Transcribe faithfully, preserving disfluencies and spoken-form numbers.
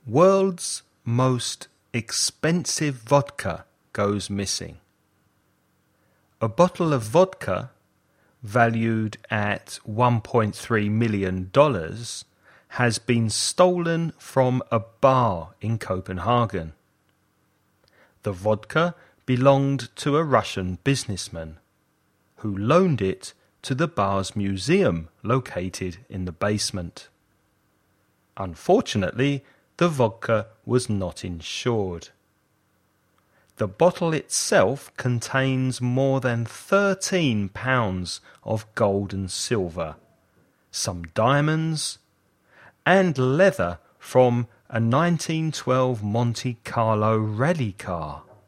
World's most expensive vodka goes missing. A bottle of vodka, valued at one point three million dollars, has been stolen from a bar in Copenhagen. The vodka belonged to a Russian businessman, who loaned it to the bar's museum located in the basement. Unfortunately, the vodka was not insured. The bottle itself contains more than thirteen pounds of gold and silver, some diamonds, and leather from a nineteen twelve Monte Carlo rally car.